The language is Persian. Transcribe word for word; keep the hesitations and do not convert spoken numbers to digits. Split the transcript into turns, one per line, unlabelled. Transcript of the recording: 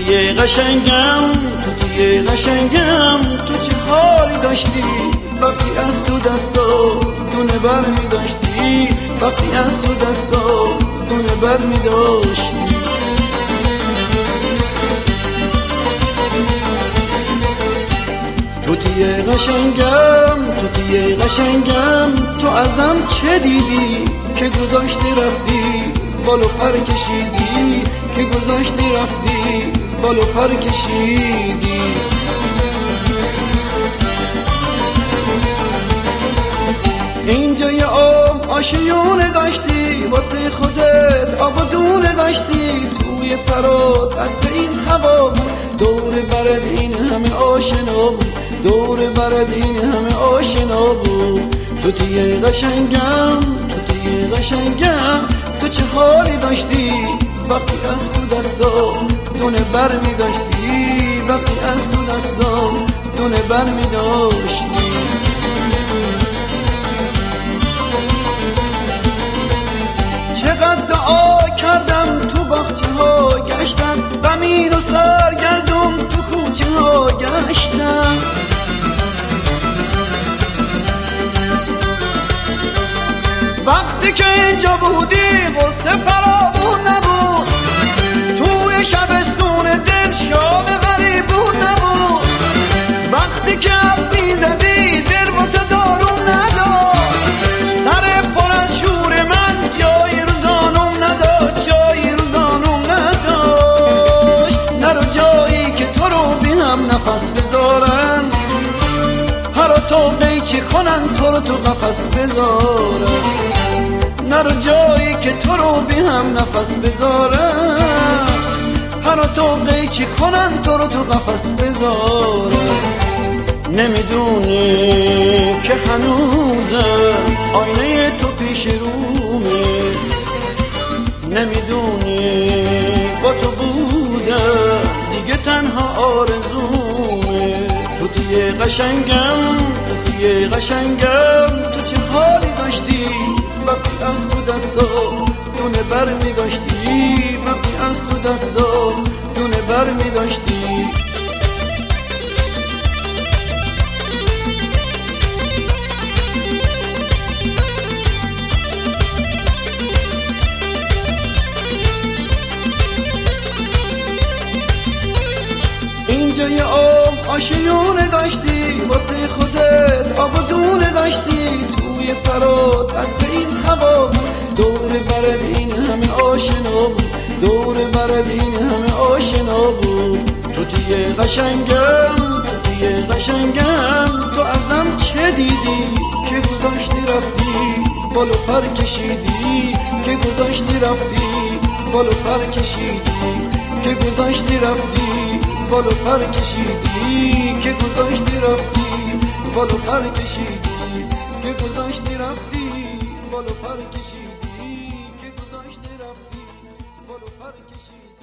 توتیه قشنگم توتیه قشنگم تو چه حالی داشتی وقتی از تو دستا دونه بر می داشتی وقتی از تو دستا دونه بر می داشتی توتیه قشنگم توتیه قشنگم تو ازم چه دیدی که گذاشتی رفتی بالو پر کشیدی که گذاشتی رفتی بالو پر کشیدی اینجا یه عام آشیونه داشتی واسه خودت آب و دونه داشتی توی پرات حتی این هوا بود دور برد این همه آشنا بود دور برد این همه آشنا بود توتیه قشنگم توتیه قشنگم تو چه حالی داشتی وقتی از تو دستا دونه بر می داشتی وقتی از تو دستا دونه بر می داشتی چقدر دعا کردم تو باغچه ها گشتم غمین و سرگردم تو کوچه ها گشتم وقتی که اینجا بودی غصه فراوون نبود توی شبستون دل شام غریبون نبود وقتی که اب میزدی دل واسه دارون نداشت سر پر از شور من جایی رو زانوم نداشت جایی رو زانوم نداشت نرو جایی که تو رو بی هم نفس بذارن هر تو قیچی کنن تو رو تو قفس بذارن نرو جایی که تو رو بی هم نفس بذارن هر تو قیچی کنن تو رو تو قفس بذارن نمیدونی که هنوزم آینه تو پیش رومه نمیدونی با تو بودم دیگه تنها آرزومه توتیه قشنگم توتیه قشنگم تو چه حالی داشتی وقتی از تو دستا دونه بر می داشتی وقتی از تو دستا دونه بر می داشتی اینجا یه آب آشیونه داشتی واسه خودت آب و دونه داشتی توی پرات حتی این هوا بود دور برد این همه آشنا بود دور برد این همه آشنا بود توتیه قشنگم توتیه قشنگم تو ازم چه دیدی که گذاشتی رفتی بالو پر کشیدی که گذاشتی رفتی بالو پر کشیدی که گذاشتی رفتی بالو پر کشیدی که گذاشتی رفتی بالو پر کشیدی که گذاشتی رفتی بالو پر کشیدی که گذاشتی رفتی بالو پر کشیدی